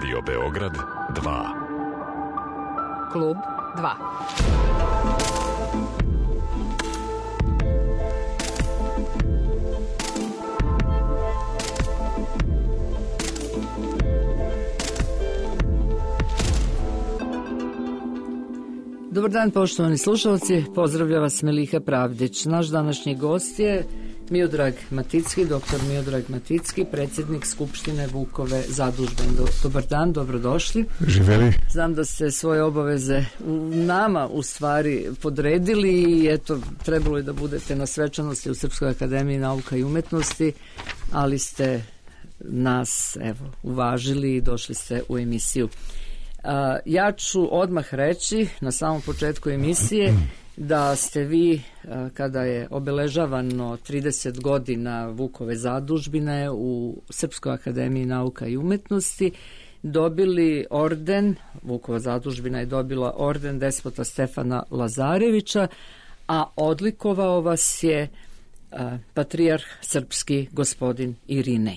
Radio Beograd 2. Klub 2. Dobar dan, poštovani slušalci, pozdravlja vas Meliha Pravdić. Naš današnji gost je Miodrag Maticki, doktor Miodrag Maticki, predsjednik Skupštine Vukove zadužbine. Dobar dan, dobrodošli. Živeli. Znam da ste svoje obaveze nama u stvari podredili i eto, trebalo je da budete na svečanosti u Srpskoj akademiji nauka i umetnosti, ali ste nas uvažili i došli ste u emisiju. Ja ću odmah reći na samom početku emisije da ste vi, kada je obeležavano 30 godina Vukove zadužbine u Srpskoj akademiji nauka i umetnosti, dobili orden, Vukova zadužbina je dobila orden despota Stefana Lazarevića, a odlikovao vas je patrijarh srpski gospodin Irinej.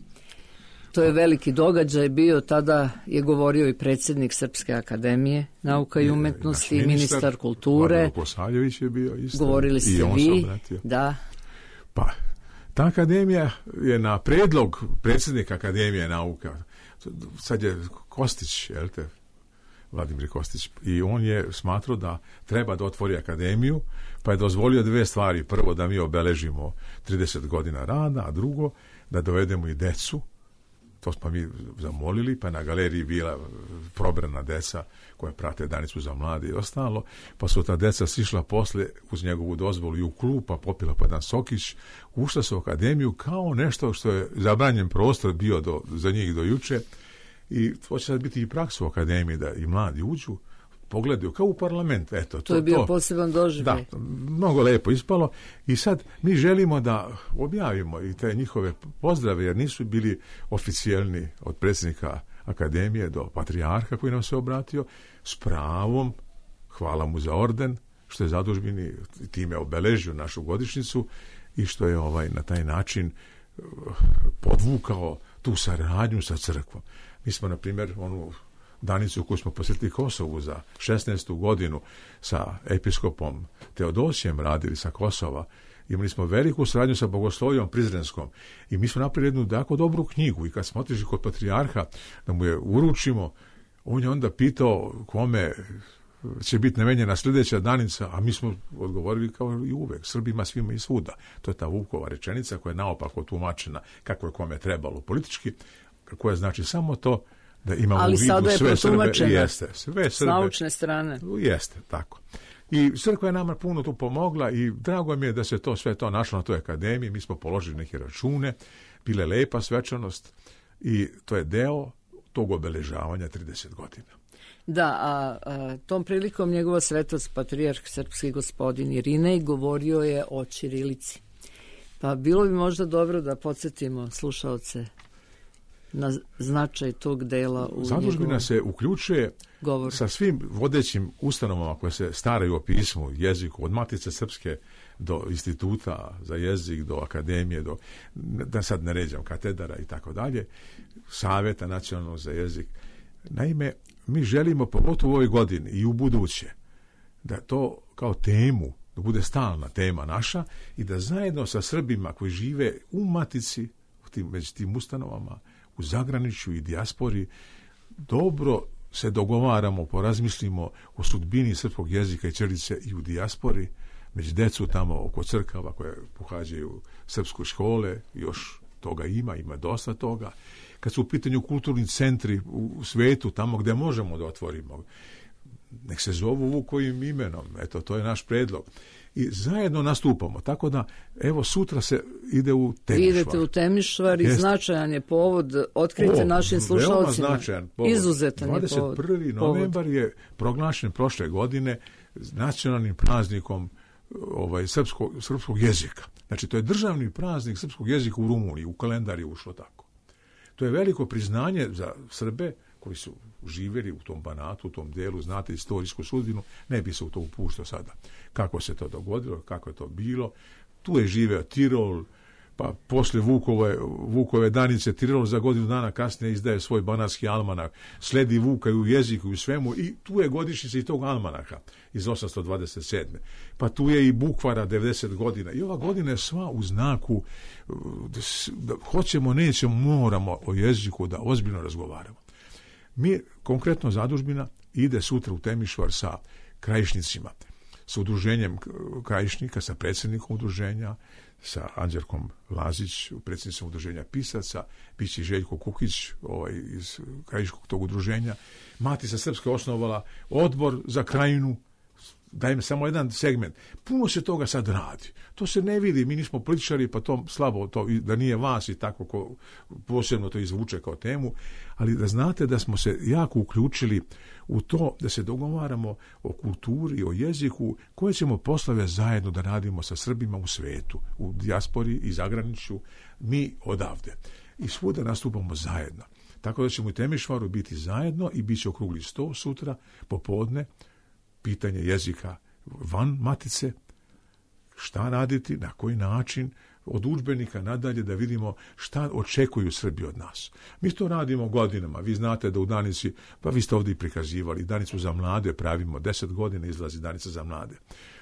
To je veliki događaj bio, tada je govorio i predsjednik Srpske akademije nauka i umetnosti i ministar kulture. Kosaljević je bio isto. Govorili ste i on vi. Da. Pa, ta akademija je na predlog predsjednika Akademije nauka. Sad je Kostić, Vladimir Kostić, i on je smatrao da treba da otvori akademiju, pa je dozvolio dve stvari. Prvo, da mi obeležimo 30 godina rada, a drugo, da dovedemo i decu. To smo mi zamolili, pa na galeriji bila probrana deca koja prate Danicu za mlade i ostalo, pa su ta deca sišla posle uz njegovu dozvolu i u klub, pa popila pa jedan sokić, ušla su u akademiju kao nešto što je zabranjen prostor bio za njih do juče, i to će sad biti i praksa u akademiji da i mladi uđu, pogledaju kao u parlament. Eto, to je bio poseban doživljaj. Da, mnogo lepo ispalo i sad mi želimo da objavimo i te njihove pozdrave, jer nisu bili oficijelni od predsjednika akademije do patrijarha koji nam se obratio, s pravom, hvala mu za orden, što je zadužbini time obeležio našu godišnjicu i što je na taj način podvukao tu saradnju sa crkvom. Mi smo, na primjer, onu Danicu koju smo posjetili Kosovu za 16. godinu sa episkopom Teodosijem radili sa Kosova. Imali smo veliku saradnju sa bogoslovijom prizrenskom i mi smo napravili jednu jako dobru knjigu i kad smo otišli kod patrijarha da mu je uručimo, on je onda pitao kome će biti namenjena sljedeća danica, a mi smo odgovorili kao i uvek, Srbima, svima i svuda. To je ta Vukova rečenica koja je naopako tumačena kako je kome trebalo politički, koja znači samo to da imamo ali u vidu sada je sve Srbe, jeste, sve s Srbe, naučne strane. Jeste, tako. I crkva je nama puno tu pomogla i drago mi je da se sve to našlo na toj akademiji. Mi smo položili neke račune, bile lepa svečanost i to je deo tog obeležavanja 30 godina. Da, a tom prilikom njegova svetost patrijarh srpski gospodin Irinej govorio je o ćirilici. Pa bilo bi možda dobro da podsjetimo slušaoce na značaj tog dela u zadužbina se uključuje govor sa svim vodećim ustanovama koje se staraju o pismu, jeziku, od Matice Srpske do instituta za jezik, do akademije, da sad ne ređam, katedara i tako dalje, savjeta nacionalnog za jezik. Naime, mi želimo, pogotovo u ovoj godini i u buduće, da to kao temu, da bude stalna tema naša i da zajedno sa Srbima koji žive u Matici, među tim ustanovama, u zagraničju i dijaspori, dobro se dogovaramo, porazmislimo o sudbini srpskog jezika i ćirilice i u dijaspori, među decu tamo oko crkava koje pohađaju srpske škole, još toga ima dosta toga. Kad su u pitanju kulturni centri u svetu, tamo gdje možemo da otvorimo, nek se zovu Vukovim imenom, eto, to je naš predlog. I zajedno nastupamo, tako da, evo, sutra se ide u Temišvar. Idete u Temišvar i značajan je povod, otkrite našim slušalcima. Značajan povod. Izuzetan je povod. 21. novembar je proglašen prošle godine nacionalnim praznikom srpskog jezika. Znači, to je državni praznik srpskog jezika u Rumuniji, u kalendar je ušlo tako. To je veliko priznanje za Srbe koji su živjeli u tom Banatu, u tom delu, znate istorijsku sudbinu, ne bi se u to upuštao sada. Kako se to dogodilo, kako je to bilo. Tu je živeo Tirol, pa poslije Vukove danice Tirelo za godinu dana kasnije izdaje svoj banatski almanak, sledi Vuka i u jeziku i u svemu, i tu je godišnjica i tog almanaka iz 827. Pa tu je i Bukvara 90 godina. I ova godina je sva u znaku da hoćemo, nećemo, moramo o jeziku da ozbiljno razgovaramo. Mi, konkretno Zadužbina, ide sutra u Temišvar sa krajišnicima, sa udruženjem krajišnika, sa predsjednikom udruženja, sa Anđelkom Lazić, predsjednicom udruženja pisaca, bit će Željko Kukić iz krajiškog tog udruženja. Matica Srpska osnovala odbor za krajinu, dajem samo jedan segment. Puno se toga sad radi. To se ne vidi, mi nismo političari, pa to slabo, to, da nije vas i tako ko posebno to izvuče kao temu, ali da znate da smo se jako uključili u to da se dogovaramo o kulturi, o jeziku, koje ćemo poslove zajedno da radimo sa Srbima u svetu, u dijaspori i zagraničju, mi odavde. I svuda nastupamo zajedno. Tako da ćemo u Temišvaru biti zajedno i bit će okrugli sto sutra, popodne, pitanje jezika van matice, šta raditi, na koji način, od udžbenika nadalje da vidimo šta očekuju Srbi od nas. Mi to radimo godinama. Vi znate da u Danici, pa vi ste ovdje prikazivali, Danicu za mlade pravimo, 10 godina izlazi Danica za mlade.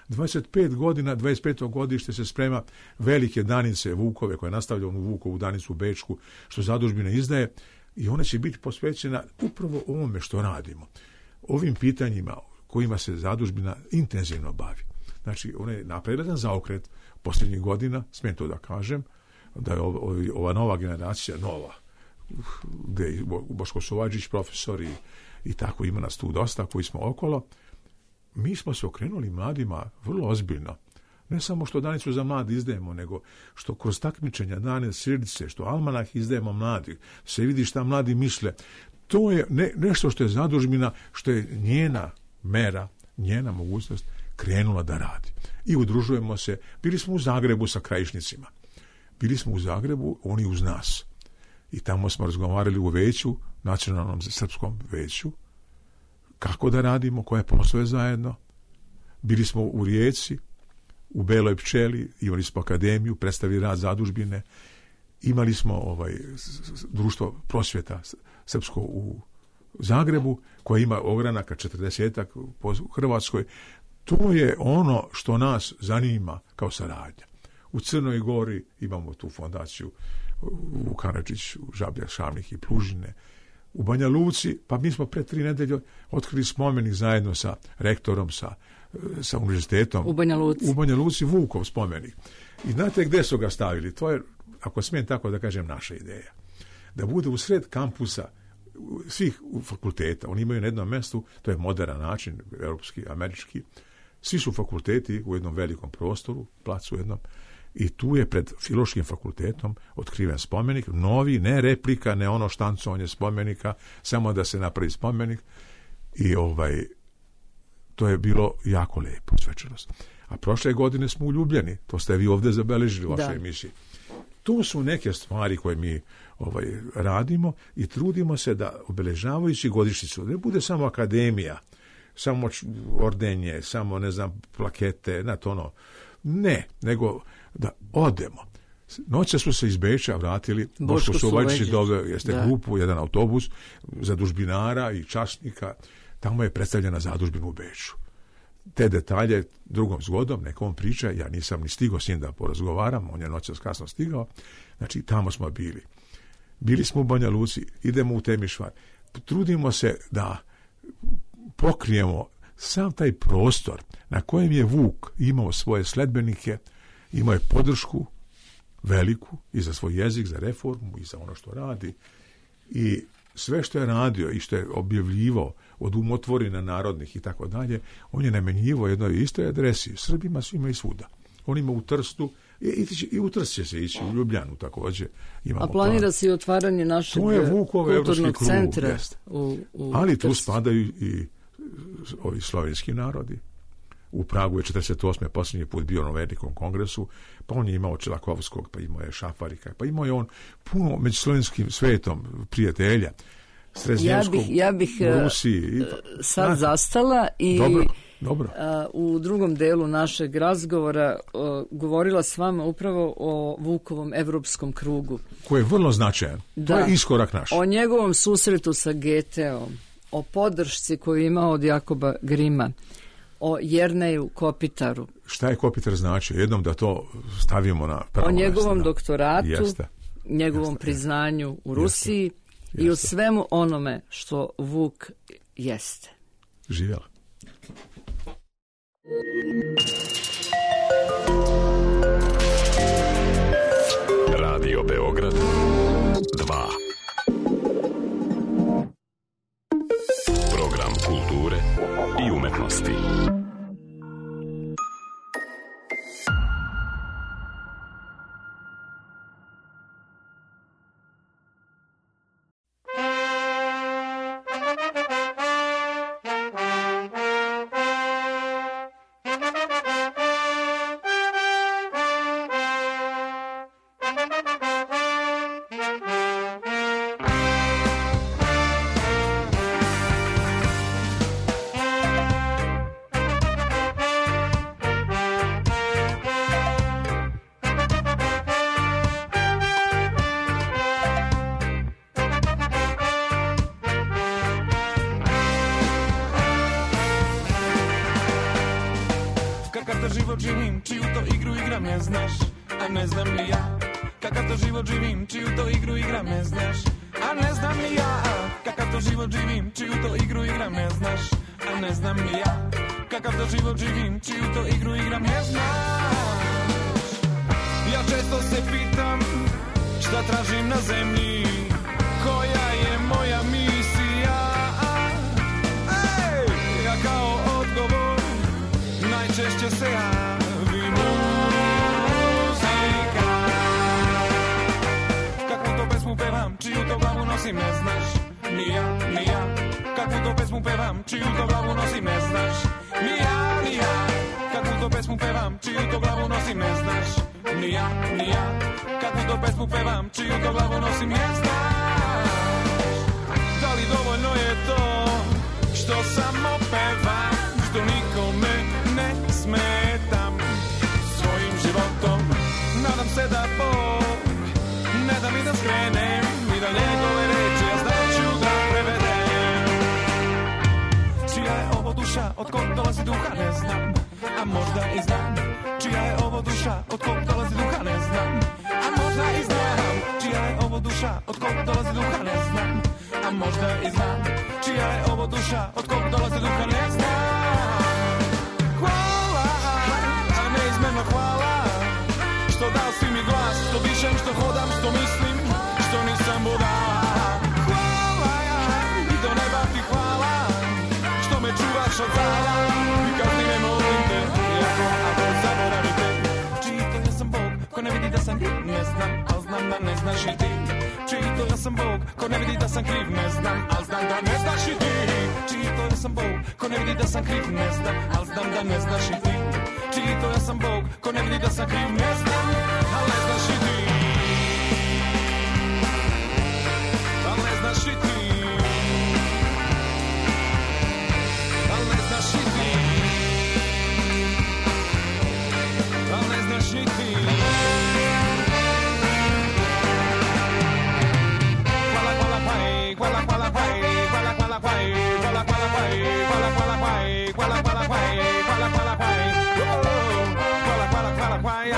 25 godina, 25. godište se sprema velike Danice Vukove, koja je nastavljena u Vukovu Danicu Bečku, što Zadužbina izdaje, i ona će biti posvećena upravo ovome što radimo. Ovim pitanjima kojima se Zadužbina intenzivno bavi. Znači, ona je napravila jedan zaokret posljednjih godina, smijem to da kažem, da je ova nova generacija, nova, gdje je Boško Sovađić profesor i tako, ima nas tu dosta koji smo okolo. Mi smo se okrenuli mladima vrlo ozbiljno. Ne samo što Danicu za mladi izdajemo, nego što kroz takmičenja Dane Sredice, što almanah izdajemo mladih, se vidi šta mladi misle. To je nešto što je Zadužbina, što je njena mera, njena mogućnost krenula da radi. I udružujemo se. Bili smo u Zagrebu sa krajišnicima. Bili smo u Zagrebu, oni uz nas. I tamo smo razgovarali u veću, nacionalnom srpskom veću, kako da radimo, koje poslove zajedno. Bili smo u Rijeci, u Beloj pčeli, imali smo akademiju, predstavili rad Zadužbine, imali smo društvo prosvjeta srpsko u Zagrebu, koja ima ogranaka 40-ak po Hrvatskoj. To je ono što nas zanima kao saradnja. U Crnoj Gori imamo tu fondaciju u Karadžić, u Žablja, Šavnih i Plužine. U Banja Luci, pa mi smo pre 3 nedelje otkrili spomenik zajedno sa rektorom, sa univerzitetom. U Banja Luci Vukov spomenik. I znate gdje su ga stavili? To je, ako smijem tako da kažem, naša ideja. Da bude u sred kampusa svih fakulteta. Oni imaju na jednom mjestu, to je modern način, europski, američki. Svi su fakulteti u jednom velikom prostoru, placu jednom, i tu je pred Filološkim fakultetom otkriven spomenik, novi, ne replika, ne ono štancovanje spomenika, samo da se napravi spomenik, i to je bilo jako lijepo svečanost. A prošle godine smo u Ljubljani, to ste vi ovdje zabeležili u vašoj emisiji. To su neke stvari koje mi radimo i trudimo se da, obeležavajući godišnjicu, ne bude samo akademija, samo ordenje, samo, ne znam, plakete, ne, nego da odemo. Noće su se iz Beča vratili, Boško Sovađić doveo, grupu, jedan autobus zadužbinara i časnika, tamo je predstavljena Zadužbina u Beču. Te detalje drugom zgodom, nekom priča, ja nisam ni stigao s njim da porazgovaram, on je noćas kasno stigao, znači tamo smo bili. Bili smo u Banja Luci, idemo u Temišvar, trudimo se da pokrijemo sav taj prostor na kojem je Vuk imao svoje sledbenike, imao je podršku veliku i za svoj jezik, za reformu i za ono što radi, i sve što je radio i što je objavljivao od umotvorina narodnih i tako dalje, on je namenjivao jednoj istoj adresi, Srbima, svima i svuda. On ima u Trstu, i u Trst će se ići, u Ljubljanu također. A planira se i otvaranje našeg kulturnog centra u ali tu spadaju i ovi slovenski narodi. U Pragu je 48. posljednji put bio na velikom kongresu, pa on je imao Čelakovskog, pa imao je Šafarika, pa imao je on puno među slovenskim svetom prijatelja. Ja bih u Rusiji. Sad zastala i Dobro. U drugom delu našeg razgovora govorila s vama upravo o Vukovom evropskom krugu. Koji je vrlo značajan. Da. To je iskorak naš. O njegovom susretu sa Goetheom, o podršci koju je imao od Jakoba Grima, o Jerneju Kopitaru. Šta je Kopitar znači? Jednom da to stavimo na pravo o njegovom mjesto, doktoratu, njegovom Jeste. priznanju u Rusiji i o svemu onome što Vuk jeste. Živjela. Radio Beograd 2. Program kulture i umetnosti. Kakav to život živim, čiju to igru igram, ne znaš, a ne znam ni ja. Kakav to život živim, čiju to igru igram, ne znaš, a ne znam ni ja. Kakav to život živim, čiju to igru igram, ne znaš, a ne znam ni ja. Kakav to život živim, čiju to igru igram, ne znaš. Ja često se pitam, šta tražim na zemlji, koja je moja misija. Ej, ja kao odgovor najčešće se javi muzika. Kakvu to pesmu pevam, čiju to glavu nosim, ne znaš, ni ja, ni ja. Kakvu to pesmu pevam, čiju to glavu nosim, ne znaš, ni ja, ni ja. Kakvu to pesmu pevam, čiju to glavu nosim, ne znaš, ni ja, ni ja. Kakvu to pesmu pevam, čiju to glavu nosim, ne znaš. Da li dovoljno je to što samo pevam, što nikome ne smetam svojim životom? Nadam se da Bog ne da mi da skrenem i da njegove reči ja znaću da prevedem. Čija je ovo duša, od kog dolazi duha, ne znam, a možda i znam. Čija je ovo duša, od kog dolazi duha, ne znam, a možda i znam. Čija je ovo duša, od kog dolazi duha, ne znam, a možda i znam. Čija je ovo duša, od kog dolazi duha, ne znam. Hvala, a neizmjerno hvala, što dao si mi glas, što dišem, što hodam, što mislim, što nisam budala. Hvala, i do neba ti hvala, što me čuvaš od zala. I kad ti ne molim te, ako zaboravite. Čito ja sam Bog, ko ne vidi da sam kriv, ne znam, al znam da ne znaš i ti. Čito ja sam Bog, ko ne vidi da sam kriv, ne znam, al znam da ne znaš i ti. Čito ja sam Bog, ko ne vidi da sam kriv, ne znam, al znam da ne znaš i ti. Čito ja sam Bog, ko ne vidi da sam kriv, ne znam, al ne znaš i ti. Al ne znaš i ti. Al ne znaš i ti. Al ne znaš i ti. Hvala, hvala, paj, hvala, hvala, paj, hvala, hvala, paj, hvala, hvala, paj, hvala, hvala, paj, hvala, hvala, paj, hvala, hvala, paj, hvala, hvala, hvala, paj,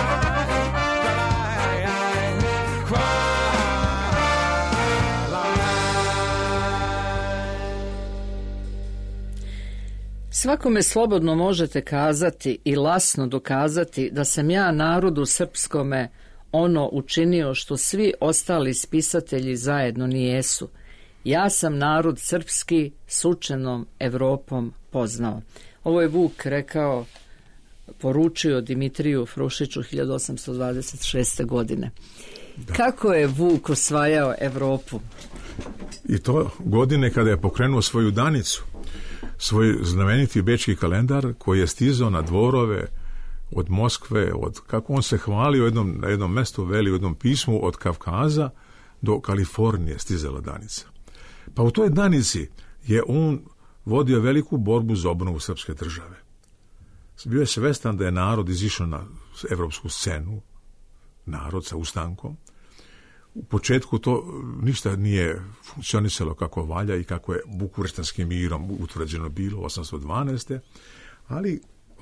Svakome slobodno možete kazati i lasno dokazati da sam ja narodu srpskome ono učinio što svi ostali spisatelji zajedno nijesu. Ja sam narod srpski s učenom Evropom poznao. Ovo je Vuk rekao, poručio Dimitriju Frušiću 1826. godine. Da. Kako je Vuk osvajao Evropu? I to godine kada je pokrenuo svoju danicu, svoj znameniti bečki kalendar koji je stizao na dvorove od Moskve, kako on se hvalio na jednom mestu, veli u jednom pismu, od Kavkaza do Kalifornije stizala danica. Pa u toj danici je on vodio veliku borbu za obnovu srpske države. bio je svestan da je narod izišao na evropsku scenu, narod sa ustankom. U početku to ništa nije funkcionisalo kako valja i kako je Bukureštanskim mirom utvrđeno bilo 812. Ali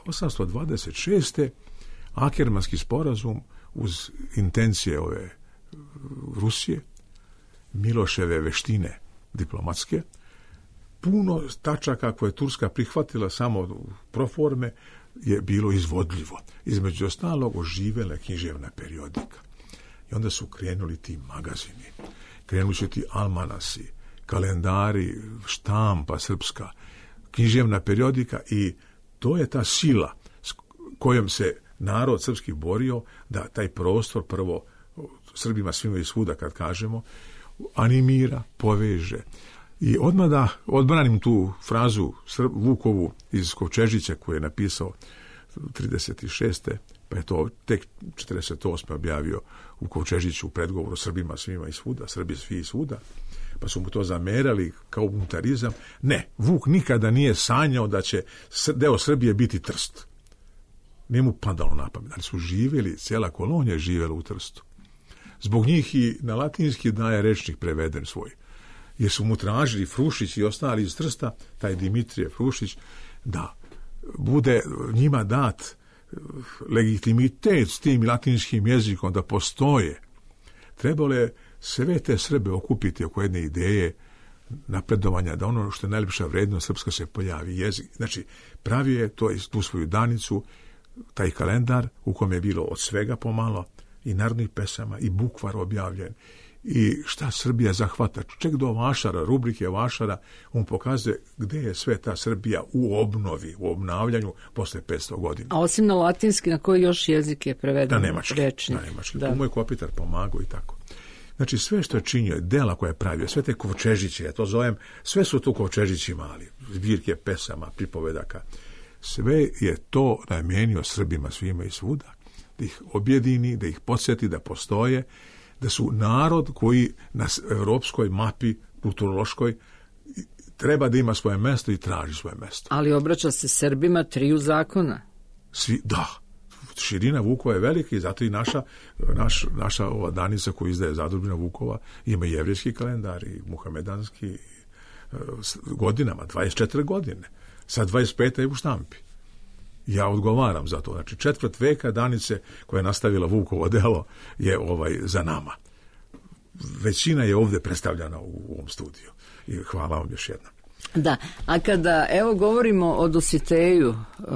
826. Akermanski sporazum uz intencije ove Rusije, Miloševe veštine diplomatske, puno tačaka koje je Turska prihvatila samo proforme je bilo izvodljivo. Između ostalog oživjela književna periodika. I onda su krenuli ti magazini, krenuli su ti almanasi, kalendari, štampa srpska, književna periodika i to je ta sila s kojom se narod srpski borio da taj prostor prvo Srbima svima i svuda kad kažemo animira, poveže. I odmah da odbranim tu frazu Vukovu iz Kovčežića koju je napisao 36. pa je to tek 48. objavio u Kovčežiću u predgovoru Srbima svima i svuda, Srbi svi i svuda, pa su mu to zamerali kao buntarizam. Ne, Vuk nikada nije sanjao da će deo Srbije biti Trst. Nije mu padalo na pamet, ali su živjeli, cijela kolonija je živjela u Trstu. Zbog njih i na latinski daje rečnik preveden svoj. Jer su mu tražili Frušić i ostali iz Trsta, taj Dimitrije Frušić, da bude njima dat legitimitet s tim latinskim jezikom, da postoje. Trebalo je sve te Srbe okupiti oko jedne ideje napredovanja, da ono što je najljepša vrednost srpska se pojavi jezik. Znači, pravio je tu svoju danicu, taj kalendar u kojem je bilo od svega pomalo, i narodnih pesama, i bukvar objavljen, i šta Srbija zahvata, čak do Vašara, rubrike Vašara, on pokazuje gde je sve ta Srbija u obnovi, u obnavljanju posle 500 godina. A osim na latinski, na koji još jezik je preveden? Na nemački. Da. Moj Kopitar pomagao i tako. Znači, sve što je činio, dela koje je pravio, sve te Kovčežiće, ja to zovem, sve su tu Kovčežići mali, zbirke pesama, pripovedaka. Sve je to namenio Srbima svima i svuda, da ih objedini, da ih podsjeti da postoje, da su narod koji na europskoj mapi kulturološkoj treba da ima svoje mesto i traži svoje mesto. Ali obraća se Srbima 3 zakona. Svi, da. Širina Vukova je velika i zato i naša ova danica koju izdaje Zadužbina Vukova ima i jevrejski kalendar i muhamedanski godinama, 24 godine. Sad 25. je u štampi. Ja odgovaram za to. Znači, 4. veka danice koja je nastavila Vukovo delo je za nama. Većina je ovdje predstavljena u ovom studiju. I hvala vam još jednom. Da, a kada evo govorimo o Dositeju,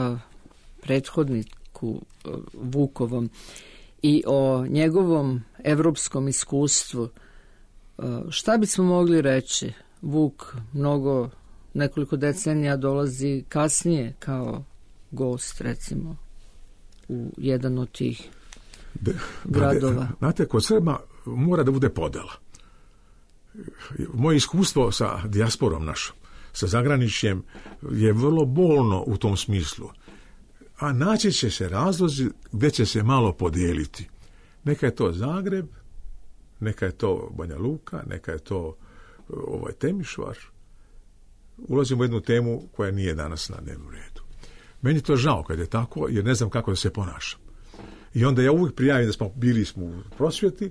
prethodniku Vukovom, i o njegovom evropskom iskustvu, šta bismo mogli reći? Vuk nekoliko decenija dolazi kasnije kao gost, recimo, u jedan od tih gradova. Znate, kod Srba mora da bude podela. Moje iskustvo sa dijasporom našom, sa zagraničjem, je vrlo bolno u tom smislu. A naći će se razlozi gdje će se malo podijeliti. Neka je to Zagreb, neka je to Banja Luka, neka je to Temišvar. Ulazimo u jednu temu koja nije danas na dnevnom redu. Meni je to žao kad je tako, jer ne znam kako da se ponašam. I onda ja uvijek prijavim da bili smo u prosvjeti,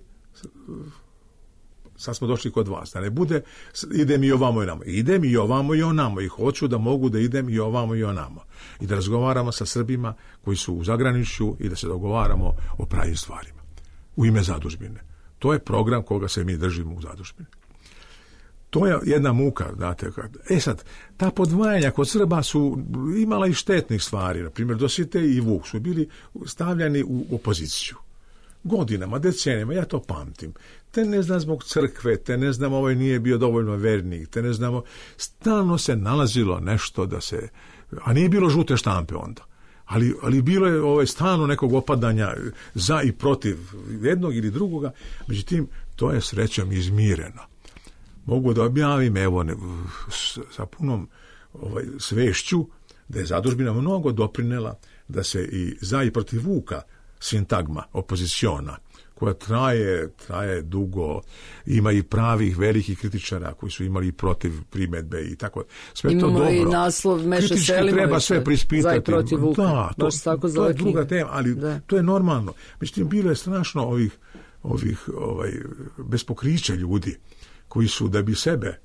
sad smo došli kod vas. Da ne bude, idem i ovamo i onamo. Idem i ovamo i onamo. I hoću da mogu da idem i ovamo i onamo. I da razgovaramo sa Srbima koji su u zagraničju i da se dogovaramo o pravim stvarima. U ime zadužbine. To je program koga se mi držimo u zadužbini. To je jedna muka, znate. Sad, ta podvajanja kod Srba su imala i štetnih stvari. Na primjer, Dositej i Vuk su bili stavljani u opoziciju. Godinama, decenijama, ja to pamtim. Te ne znam zbog crkve, te ne znam ovaj nije bio dovoljno vernik, te ne znamo, stalno se nalazilo nešto da se, a nije bilo žute štampe onda. Ali bilo je stalno nekog opadanja za i protiv jednog ili drugoga, međutim, to je srećom izmireno. Mogu da objavim, evo, sa punom svešću, da je zadužbina mnogo doprinela da se i za i protiv Vuka sintagma, opoziciona, koja traje dugo, ima i pravih velikih kritičara koji su imali protiv primedbe i tako. Sve to dobro. Imamo i naslov Meša Kritički Selimovića. treba sve prispitati. Za i protiv Vuka. Da, to je druga tema, ali to je normalno. Međutim, bilo je strašno ovih bez pokrića ljudi koji su da bi sebe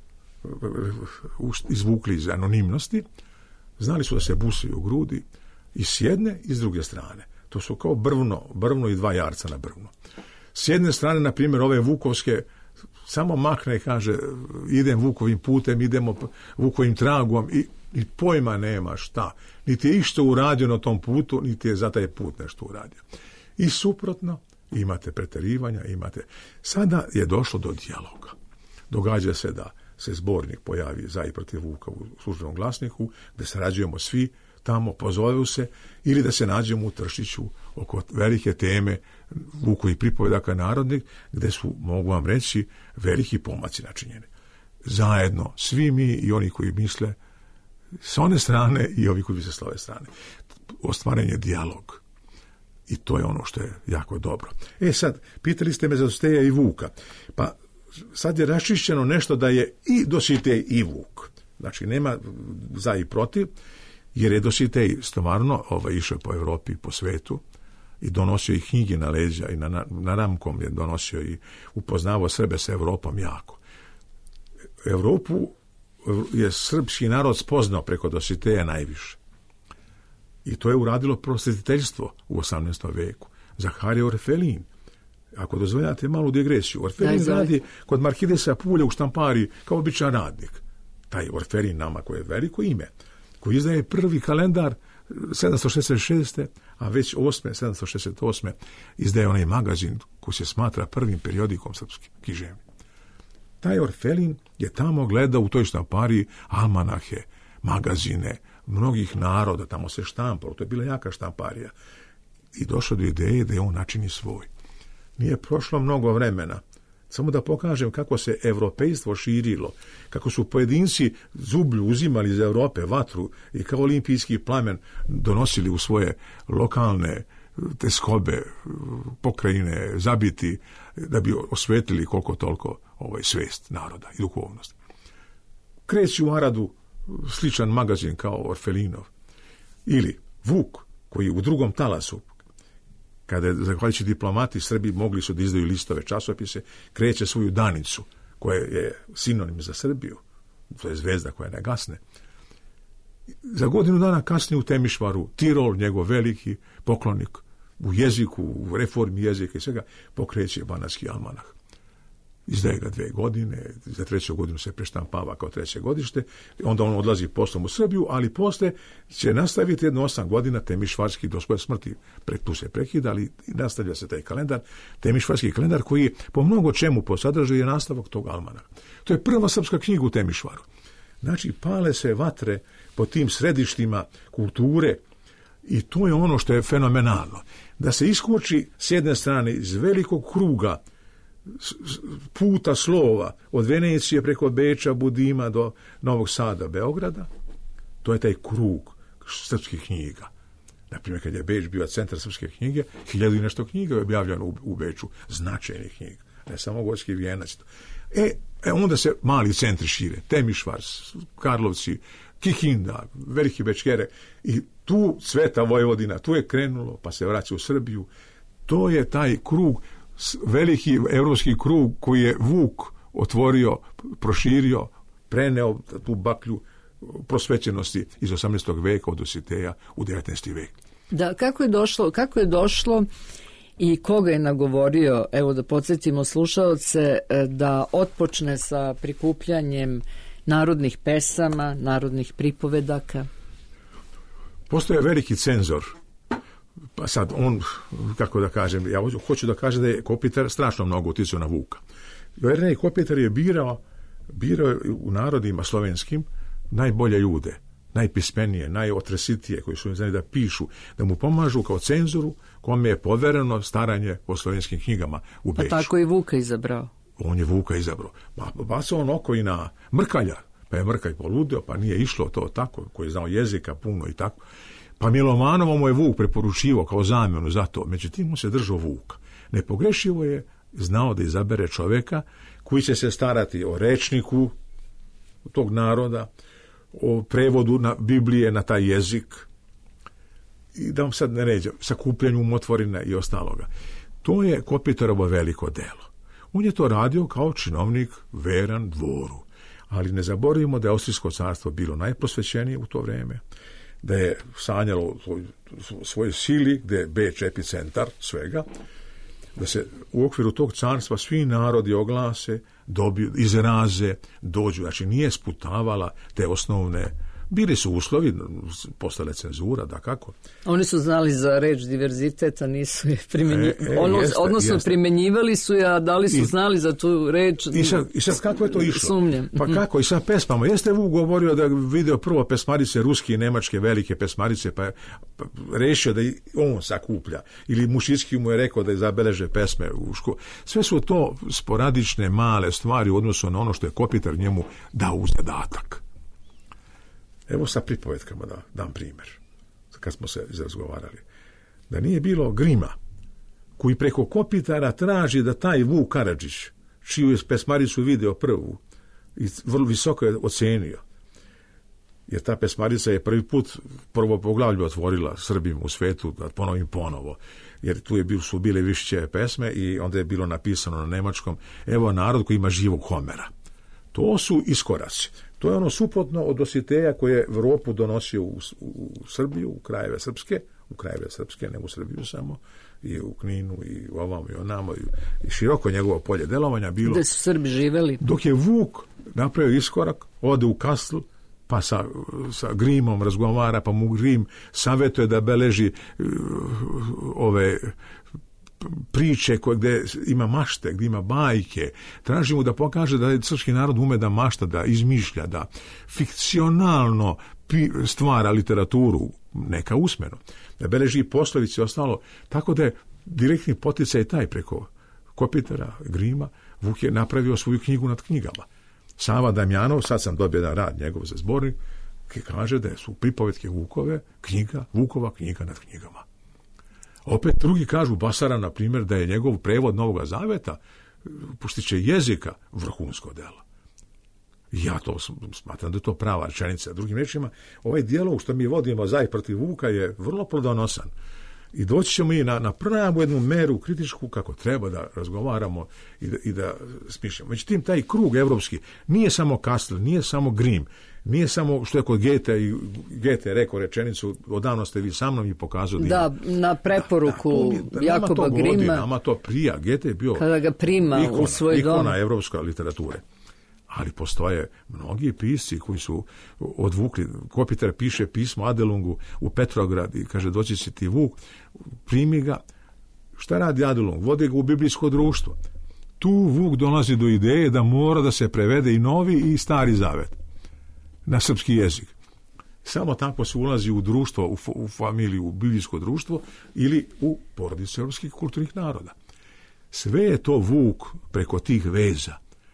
izvukli iz anonimnosti, znali su da se busaju u grudi i s jedne i s druge strane. To su kao brvno i dva jarca na brvnu. S jedne strane, na primjer, ove vukovske samo makne i kaže idem Vukovim putem, idemo Vukovim tragom i pojma nema šta. Niti je išta uradio na tom putu, niti je za taj put nešto uradio. I suprotno, imate preterivanja, Sada je došlo do dijaloga. Događa se da se zbornik pojavi za i protiv Vuka u službenom glasniku, gdje sarađujemo svi tamo, pozovu se, ili da se nađemo u Tršiću oko velike teme Vukovih pripovedaka narodnih, gdje su, mogu vam reći, veliki pomaci načinjeni. Zajedno, svi mi i oni koji misle s one strane i ovi koji misle s ove strane. Ostvaren je dijalog. I to je ono što je jako dobro. Sad, pitali ste me za Dositeja i Vuka. Pa sad je raščišćeno nešto da je i Dositej i Vuk. Znači, nema za i protiv, jer je Dositej stvarno išao po Europi, po svetu i donosio i knjige na leđa i na ramkom je donosio i upoznavao Srbe sa Europom jako. Europu je srpski narod spoznao preko Dositeja najviše. I to je uradilo prosvetiteljstvo u 18. veku. Zaharije Orfelin. Ako dozvoljate malu digresiju, Orfelin radi kod Markidesa Pulja u štampari kao običan radnik. Taj Orfelin nama koji je veliko ime, koji izdaje prvi kalendar 766. a već 768. izdaje onaj magazin koji se smatra prvim periodikom srpskim književnim. Taj Orfelin je tamo gledao u toj štampari almanahe, magazine, mnogih naroda, tamo se štampalo, to je bila jaka štamparija. I došao do ideje da je on načini svoj. Nije prošlo mnogo vremena. Samo da pokažem kako se evropejstvo širilo, kako su pojedinci zublju uzimali iz Europe vatru i kao olimpijski plamen donosili u svoje lokalne teskobe, pokrajine, zabiti, da bi osvetili koliko toliko svest naroda i duhovnost. Kreći u Aradu sličan magazin kao Orfelinov. Ili Vuk, koji u drugom talasu, kada je, zahvaljujući diplomati, Srbi mogli su da izdaju listove, časopise, kreće svoju danicu, koja je sinonim za Srbiju, to je zvezda koja ne gasne. Za godinu dana kasnije u Temišvaru, Tirol, njegov veliki poklonik, u jeziku, u reformi jezika i svega, pokreće Banatski almanah. Izdaje ga 2 godine, za 3. godinu se preštampava kao 3. godište, onda on odlazi poslom u Srbiju, ali posle će nastaviti jedno 8 godina Temišvarski do svoje smrti. Tu se prekida, ali nastavlja se taj kalendar, Temišvarski kalendar, koji po mnogo čemu po sadržaju je nastavak tog almanaha. To je prva srpska knjiga u Temišvaru. Znači, pale se vatre po tim središtima kulture i to je ono što je fenomenalno. Da se iskoči s jedne strane iz velikog kruga puta slova od Venecije preko Beča, Budima do Novog Sada, Beograda, to je taj krug srpskih knjiga. Naprimjer, kad je Beč bio centar srpske knjige, 1000 i nešto knjiga je objavljeno u Beču, značajnih knjiga, ne samo Gorski vijenac. Onda se mali centri šire, Temišvar, Karlovci, Kikinda, Veliki Bečkere, i tu Sveta Vojvodina, tu je krenulo, pa se vraća u Srbiju. To je taj krug, veliki evropski krug koji je Vuk otvorio, proširio, preneo tu baklju prosvećenosti iz 18. veka od Dositeja u 19. vek. Da, kako je došlo i koga je nagovorio, evo da podsjetimo slušaoce, da otpočne sa prikupljanjem narodnih pesama, narodnih pripovedaka? Postoje veliki cenzor. Pa sad on, kako da kažem, ja hoću da kažem da je Kopitar strašno mnogo uticao na Vuka. Jernej Kopitar je birao u narodima slovenskim najbolje ljude, najpismenije, najotresitije, koji su znali da pišu, da mu pomažu kao cenzoru, kome je povereno staranje o slovenskim knjigama u Beču. Pa tako i Vuka izabrao. On je Vuka izabrao. Bacao on oko i na Mrkalja, pa je Mrkalj poludeo, pa nije išlo to tako, koji je znao jezika puno i tako. Pa Milomanovo mu je Vuk preporučivao kao zamjenu za to, međutim mu se držao Vuka. Nepogrešivo je znao da izabere čovjeka koji će se starati o rečniku tog naroda, o prevodu na Biblije na taj jezik, i da vam sad ne ređem, sakupljanju umotvorina i ostaloga. To je Kopiterovo veliko delo. On je to radio kao činovnik veran dvoru. Ali ne zaboravimo da je Austrijsko carstvo bilo najprosvećenije u to vrijeme, da je sanjalo svojoj sili, gdje je Beč epicentar svega, da se u okviru tog carstva svi narodi oglase, dobiju, izraze, dođu. Znači nije sputavala te osnovne. Bili su uslovi, postale cenzura, da kako. Oni su znali za reč diverziteta, nisu je primjenjivali su je, a da li su znali za tu reč? I sad kako je to išlo? Sumnjem. Pa kako? I sa pesmama. Jeste Vuk govorio da video prvo pesmarice ruske i nemačke velike pesmarice, pa je rešio da i on sakuplja. Ili Mušicki mu je rekao da je zabeleže pesme u školu. Sve su to sporadične, male stvari u odnosu na ono što je Kopitar njemu dao u zadatak. Evo sa pripovetkama da dam primjer, kad smo se izrazgovarali. Da nije bilo Grima, koji preko Kopitara traži da taj Vuk Karadžić, čiju je pesmaricu video prvu i vrlo visoko je ocenio, jer ta pesmarica je prvi put prvo poglavlje otvorila Srbima u svetu, da ponovim ponovo, jer tu su bile više pesme i onda je bilo napisano na nemačkom, evo narod koji ima živog Homera. To su iskoraci. To je ono suprotno od Dositeja koje je Evropu donosio u Srbiju, u krajeve srpske, ne u Srbiju samo, i u Kninu, i u ovamo, i onamo, i široko njegovo polje delovanja bilo. Gde su Srbi živeli. Dok je Vuk napravio iskorak, ode u Kastl, pa sa Grimom razgovara, pa mu Grim savjetuje da beleži ove priče gdje ima mašte, gdje ima bajke. Traži mu da pokaže da srpski narod ume da mašta, da izmišlja, da fikcionalno stvara literaturu, neka usmeno, da beleži poslovice i ostalo, tako da je direktni poticaj taj preko Kopitara, Grima. Vuk je napravio svoju knjigu nad knjigama. Sava Damjanov, sad sam dobio jedan rad njegov za zbornik, kaže da su pripovetke Vukova knjiga nad knjigama. Opet drugi kažu, Basara, na primjer, da je njegov prevod Novoga Zaveta, puštiće jezika, vrhunsko delo. Ja to smatram da je to prava rečenica. Drugim rečima, ovaj dijalog što mi vodimo za i protiv Vuka je vrlo plodonosan. I doći ćemo i na pravu jednu meru kritičku kako treba da razgovaramo i da smišljamo. Međutim, taj krug evropski nije samo Kastl, nije samo Grim, nije samo što je kod Goethe, i Goethe rekao rečenicu, odavno ste vi sa mnom i pokazao da na preporuku Jakoba Grima. Nama to prija. Goethe je bio kada ga prima u svoj dom. Ikona evropska literature. Ali postoje mnogi pisci koji su odvukli. Kopitar piše pismo Adelungu u Petrograd i kaže, doći si ti Vuk, primi ga. Šta radi Adelung? Vodi ga u biblijsko društvo. Tu Vuk dolazi do ideje da mora da se prevede i Novi i Stari Zavet na srpski jezik. Samo tako se ulazi u društvo, u familiju, u biblijsko društvo ili u porodicu srpskih kulturnih naroda. Sve je to Vuk preko tih veza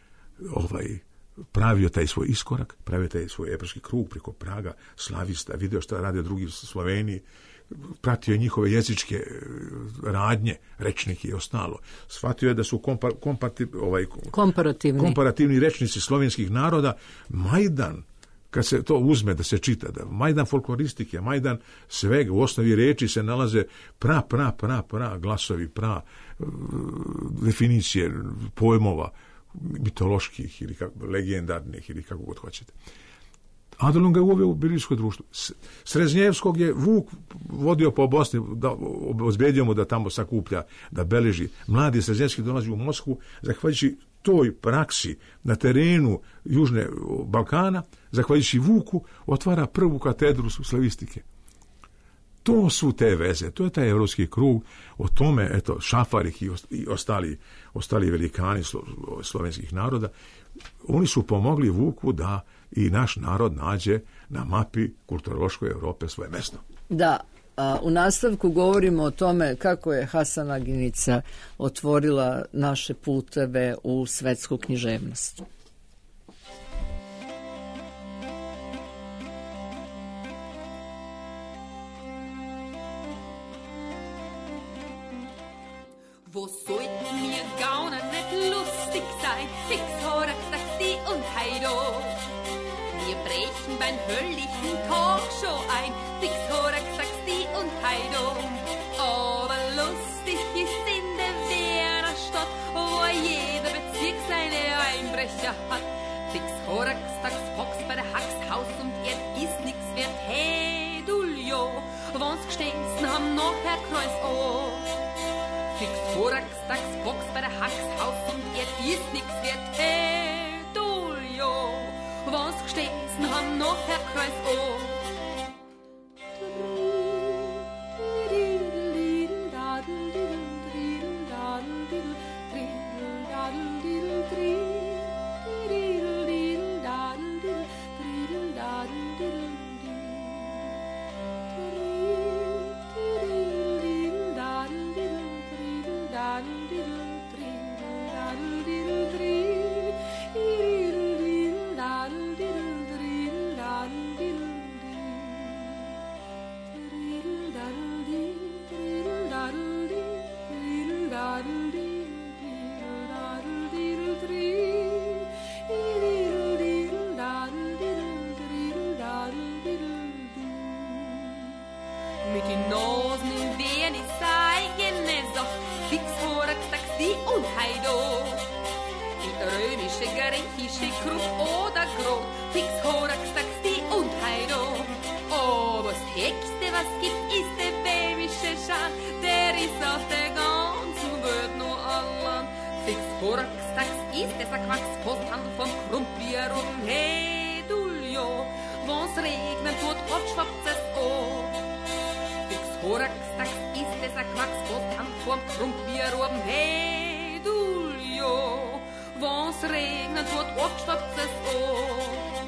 pravio taj svoj iskorak, pravio taj svoj evropski krug preko Praga, slavista, video šta rade drugi Sloveniji, pratio je njihove jezičke radnje, rečnike i ostalo. Shvatio je da su komparativni rečnici slovenskih naroda. Majdan, kad se to uzme da se čita, da Majdan folkloristike, Majdan svega, u osnovi reči se nalaze pra glasovi, definicije pojmova mitoloških ili legendarnih ili kako god hoćete. Adelung ga uveo u biblijsko društvo. Sreznjevskog je Vuk vodio po Bosni, obezbedio mu da tamo sakuplja, da beleži. Mladi Sreznjevski dolazi u Moskvu, zahvaljujući toj praksi na terenu Južne Balkana, zahvaljujući Vuku, otvara prvu katedru slavistike. To su te veze, to je taj evropski krug. O tome, eto, Šafarik i ostali velikani slovenskih naroda, oni su pomogli Vuku da i naš narod nađe na mapi kulturološkoj Europe svoje mesto. Da, u nastavku govorimo o tome kako je Hasan Aginica otvorila naše puteve u svetsku književnost. Wo sollten wir Gauner nicht lustig sein? Fix, Horax, Taxi und Heido. Wir brechen beim höllischen Talkshow ein. Fix, Horax, Taxi und Heido. Aber lustig ist in der Wiener Stadt, wo jeder Bezirk seine Einbrecher hat. Fix, Horax, Tax, Fox bei der Haxhaus und er ist nix wert. Hey, du Jo, wann's gestehsten haben noch Herr Kreuz oh. Fix, Horax, Tax, Fox bei der Haxhaus und er ist nix wert. Hey, du Jo, wann's gestehsten haben noch Herr Kreuz oh. Mit den Nosen in Wien ist eigene Sache. Fix, Horax, Taxi und Heido. Die römische, griechische Krupp oder Grot. Fix, Horax, Taxi und Heido. Oh, was Höchste, was gibt, ist der bämische Schan. Der ist auf der ganzen Welt nur allein. Fix, Horax, Tax ist der Quacks, Posthand vom Krumpier und hey, du Jo. Wann's regnet, tut Gott schwappt es oh. Horax, Tax ist es ein Quacksposthand vorm Krumpbier oben. Hey, du Jo, wann's regnet, wird oft schwappt es oh.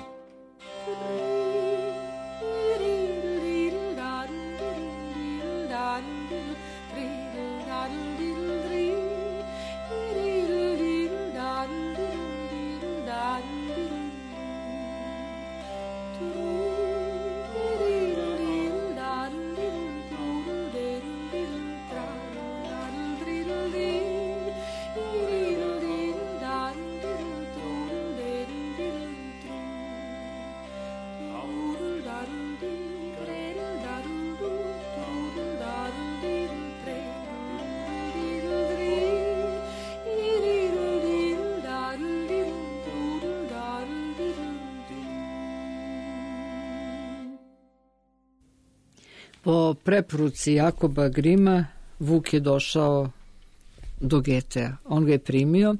Po preporuci Jakoba Grima, Vuk je došao do Getea. On ga je primio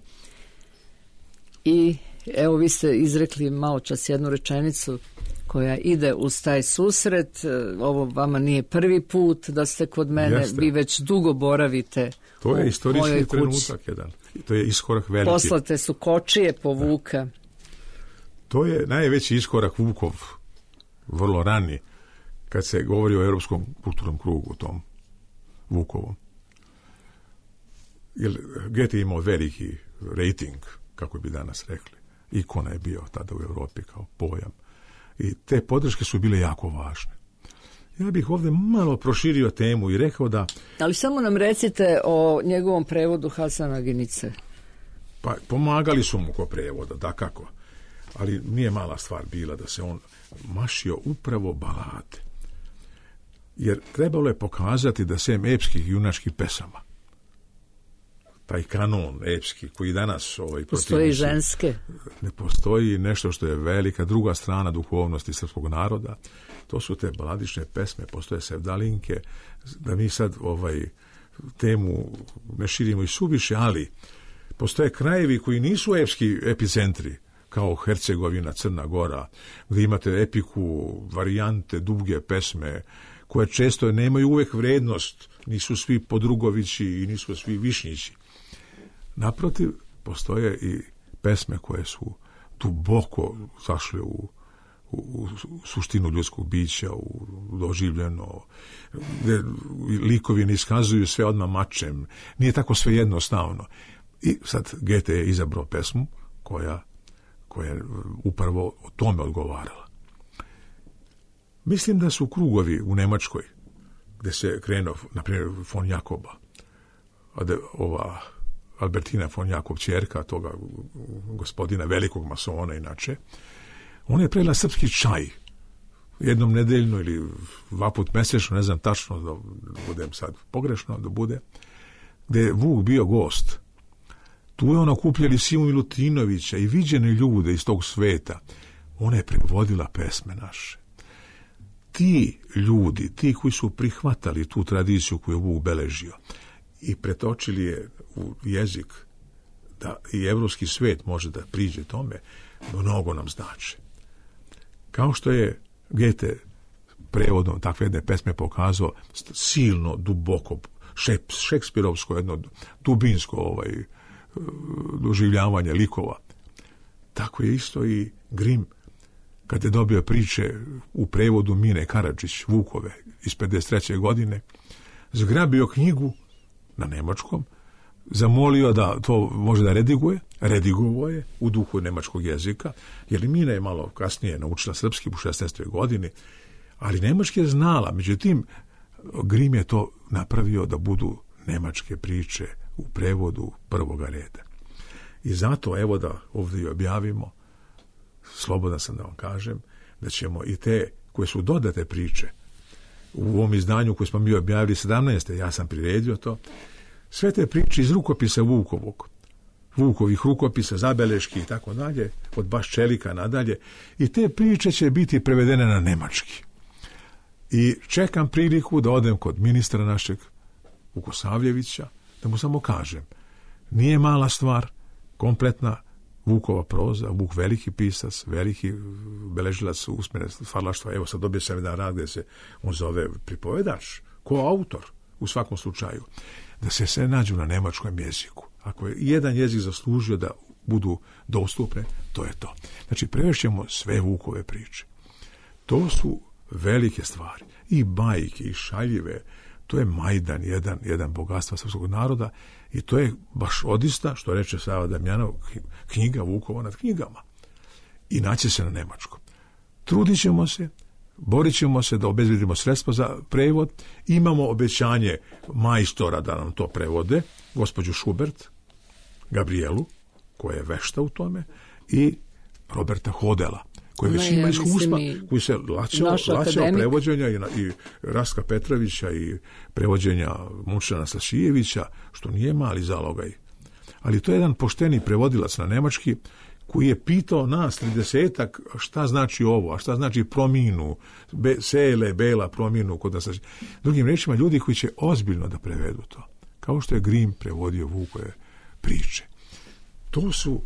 i evo vi ste izrekli malo čas jednu rečenicu koja ide uz taj susret. Ovo vama nije prvi put da ste kod mene. Jeste. Vi već dugo boravite u mojoj kući. To je istorijski trenutak jedan. To je iskorak veliki. Poslate su kočije po Vuka. To je najveći iskorak Vukov, vrlo rani, kad se govori o europskom kulturnom krugu, tom Vukovom. Jer Goethe je imao veliki rating, kako bi danas rekli. Ikona je bio tada u Europi kao pojam. I te podrške su bile jako važne. Ja bih ovdje malo proširio temu i rekao da... Ali samo nam recite o njegovom prevodu Hasana Genice. Pa pomagali su mu ko prevoda, dakako. Ali nije mala stvar bila da se on mašio upravo balade. Jer trebalo je pokazati da sem epskih junačkih pesama, taj kanon epski koji danas postoji ženske. Ne postoji nešto što je velika druga strana duhovnosti srpskog naroda. To su te baladične pesme, postoje sevdalinke, da mi sad temu ne širimo i suviše, ali postoje krajevi koji nisu epski epicentri, kao Hercegovina, Crna Gora, gdje imate epiku, varijante, duge pesme, koje često nemaju uvek vrednost, nisu svi Podrugovići i nisu svi Višnjići. Naprotiv, postoje i pesme koje su duboko zašle u suštinu ljudskog bića, u doživljeno, gdje likovi ne iskazuju sve odmah mačem, nije tako sve jednostavno. I sad Goethe je izabrao pesmu koja je upravo o tome odgovarala. Mislim da su krugovi u Nemačkoj, gdje se krenuo, na primjer, von Jakoba, ova Albertina von Jakov, ćerka toga gospodina velikog masona inače, ona je prela srpski čaj jednom nedeljno ili 2 put mesečno, ne znam tačno da budem sad pogrešno, da bude, gde je Vuk bio gost. Tu je ona okupljali Simu Milutinovića i viđene ljude iz tog sveta. Ona je prevodila pesme naše. Ti ljudi, ti koji su prihvatali tu tradiciju koju je Vuk beležio i pretočili je u jezik da i evropski svet može da priđe tome, mnogo nam znači. Kao što je Goethe prevodom takve jedne pesme pokazao silno, duboko, šekspirovsko, jedno dubinsko doživljavanje likova. Tako je isto i Grimm, kad je dobio priče u prevodu Mine Karadžić, Vukove, iz 53. godine, zgrabio knjigu na nemačkom, zamolio da to može da redigovao je u duhu nemačkog jezika, jer Mina je malo kasnije naučila srpski u 16. godini, ali nemački je znala. Međutim, Grimm je to napravio da budu nemačke priče u prevodu prvoga reda. I zato, evo da ovdje objavimo, slobodan sam da vam kažem, da ćemo i te koje su dodate priče u ovom izdanju koje smo mi objavili 17. ja sam priredio to, sve te priče iz rukopisa Vukovih rukopisa, zabeleški i tako dalje, od baš Čelika nadalje, i te priče će biti prevedene na nemački. I čekam priliku da odem kod ministra našeg Vukosavljevića, da mu samo kažem, nije mala stvar, kompletna Vukova proza, Vuk veliki pisac, veliki beležilac usmene stvaralaštva, evo sad dobio sam jedan rad gdje se on zove pripovedač, koautor u svakom slučaju, da se sve nađu na nemačkom jeziku. Ako je jedan jezik zaslužio da budu dostupne, to je to. Znači, prevešćemo sve Vukove priče. To su velike stvari. I bajke, i šaljive. To je Majdan, jedan bogatstva srpskog naroda, i to je baš odista, što reče Sava Damjanov, knjiga Vukova nad knjigama. I naći se na nemačkom. Trudit ćemo se, borit ćemo se da obezbedimo sredstva za prevod. Imamo obećanje majstora da nam to prevode, gospođu Schubert, Gabrielu, koja je vešta u tome, i Roberta Hodela, koji već ima iskustva, koji se laćao prevođenja i Rastka Petrovića i prevođenja Munčana Slašijevića, što nije mali zalogaj. Ali to je jedan pošteni prevodilac na nemački, koji je pitao nas 30-ak šta znači ovo, a šta znači prominu, sele, bela, prominu. Drugim rečima, ljudi koji će ozbiljno da prevedu to. Kao što je Grimm prevodio Vukove priče. To su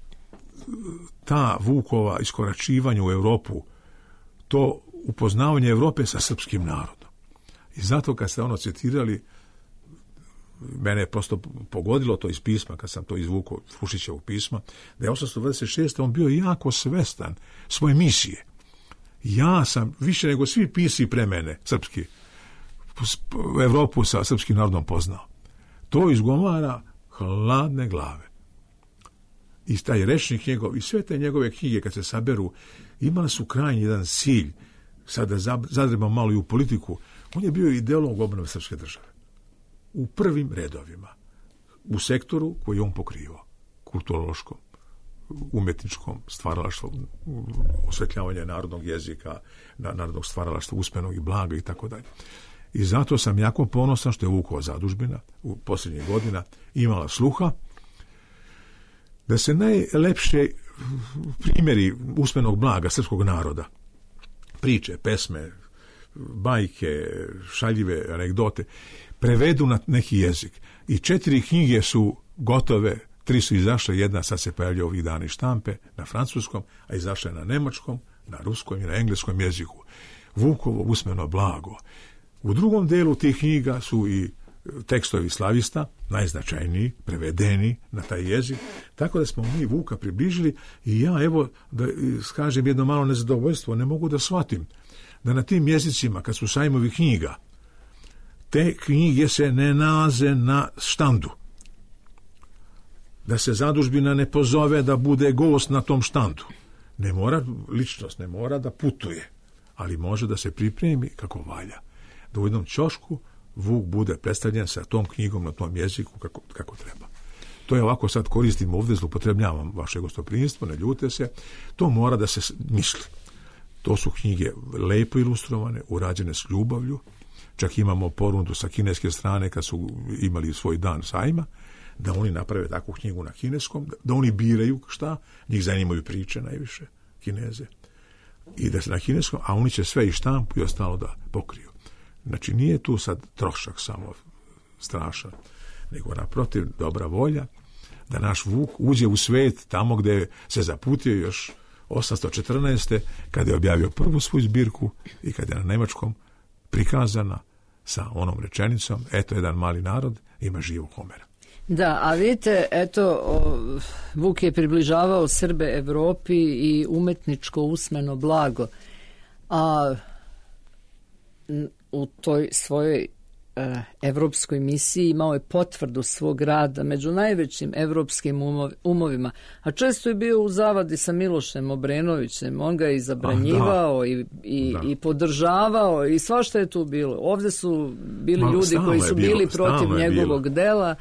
ta Vukova iskoračivanja u Europu, to upoznavanje Europe sa srpskim narodom. I zato kad ste ono citirali, mene je prosto pogodilo to iz pisma, kad sam to izvukao Fušićevog pisma, da je 826. on bio jako svestan svoje misije. Ja sam više nego svi pisi pre mene, srpski, Evropu sa srpskim narodom poznao. To izgovara hladne glave. I taj rečnik njegov, i sve te njegove knjige kad se saberu, imali su krajnji jedan cilj, sada zadrebam malo i u politiku, on je bio ideolog obnove srpske države. U prvim redovima, u sektoru koji je on pokrivao, kulturološkom, umetničkom stvaralaštvom, osvetljavanje narodnog jezika, narodnog stvaralaštva, usmenog i blaga i tako dalje. I zato sam jako ponosan što je Vukova zadužbina u posljednjih godina imala sluha da se najlepše primjeri usmenog blaga srpskog naroda, priče, pesme, bajke, šaljive anegdote, prevedu na neki jezik. I 4 knjige su gotove, 3 su izašle, jedna sad se pojavlja ovih dana iz štampe na francuskom, a izašle na nemačkom, na ruskom i na engleskom jeziku. Vukovo usmeno blago. U drugom delu tih knjiga su i tekstovi slavista, najznačajniji, prevedeni na taj jezik, tako da smo mi Vuka približili. I ja, evo, da skažem jedno malo nezadovoljstvo, ne mogu da shvatim da na tim jezicima, kad su sajmovi knjiga, te knjige se ne nalaze na štandu. Da se zadužbina ne pozove da bude gost na tom štandu. Ne mora ličnost, ne mora da putuje, ali može da se pripremi kako valja. Da u jednom ćošku Vuk bude predstavljen sa tom knjigom na tom jeziku kako treba. To je ovako, sad koristim ovdje, zloupotrebljavam vaše gostoprimstvo, ne ljute se, to mora da se misli. To su knjige lepo ilustrovane, urađene s ljubavlju, čak imamo ponudu sa kineske strane kad su imali svoj dan sajma, da oni naprave takvu knjigu na kineskom, da oni biraju šta, njih zanimaju priče najviše, Kineze, i da se na kineskom, a oni će sve i štampu i ostalo da pokriju. Znači nije tu sad trošak samo strašan, nego naprotiv dobra volja da naš Vuk uđe u svet tamo gde se zaputio još 814. kada je objavio prvu svoju zbirku i kada je na nemačkom prikazana sa onom rečenicom: eto, jedan mali narod ima živog Homera. Da, a vidite, eto, Vuk je približavao Srbe Evropi i umetničko usmeno blago, a u toj svojoj evropskoj misiji imao je potvrdu svog rada među najvećim evropskim umovima, a često je bio u zavadi sa Milošem Obrenovićem, on ga je i zabranjivao i podržavao i svašta je tu bilo. Ovdje su bili ljudi koji su bili protiv njegovog dela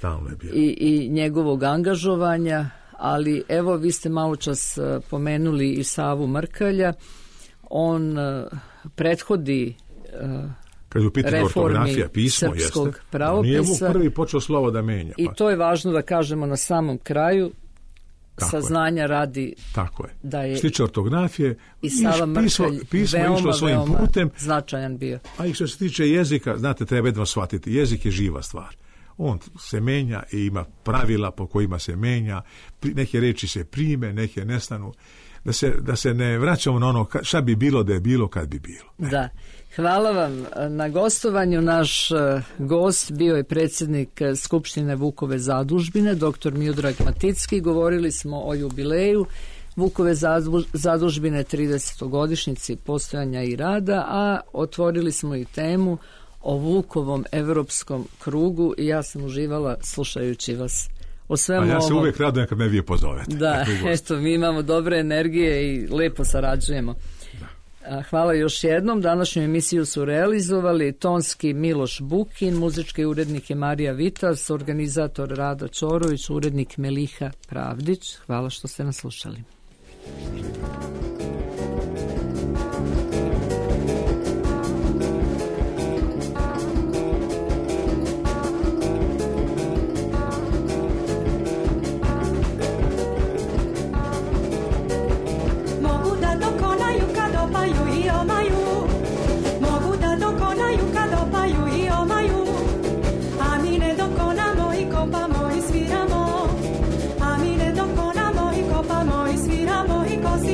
i njegovog angažovanja, ali evo vi ste malo čas pomenuli i Savu Mrkalja, on prethodi kad je u pitanju ortografija, pismo, srpskog pravopisa. Nije Vuk prvi počeo slovo da menja. I to je važno da kažemo na samom kraju, saznanja radi. Tako je. Da je stiče ortografije i Sava Mrkalj pismo išlo svojim putem. Značajan bio. A i što se tiče jezika, znate, treba jedno shvatiti, jezik je živa stvar. On se menja i ima pravila po kojima se menja, neke reči se prime, neke nestanu. Da se ne vraćamo na ono šta bi bilo da je bilo kad bi bilo. Da. Hvala vam na gostovanju. Naš gost bio je predsjednik Skupštine Vukove zadužbine, dr. Miodrag Maticki. Govorili smo o jubileju Vukove zadužbine 30-godišnjici postojanja i rada, a otvorili smo i temu o Vukovom evropskom krugu i ja sam uživala slušajući vas. A ja se uvijek radujem kad me vi pozovete. Da, eto, mi imamo dobre energije i lepo sarađujemo. Hvala još jednom. Današnju emisiju su realizovali tonski Miloš Bukin, muzički urednik je Marija Vitas, organizator Rada Ćorović, urednik Meliha Pravdić. Hvala što ste nas slušali. Sviramo i kopamo i sviramo i kosi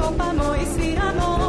kopamo i sviramo.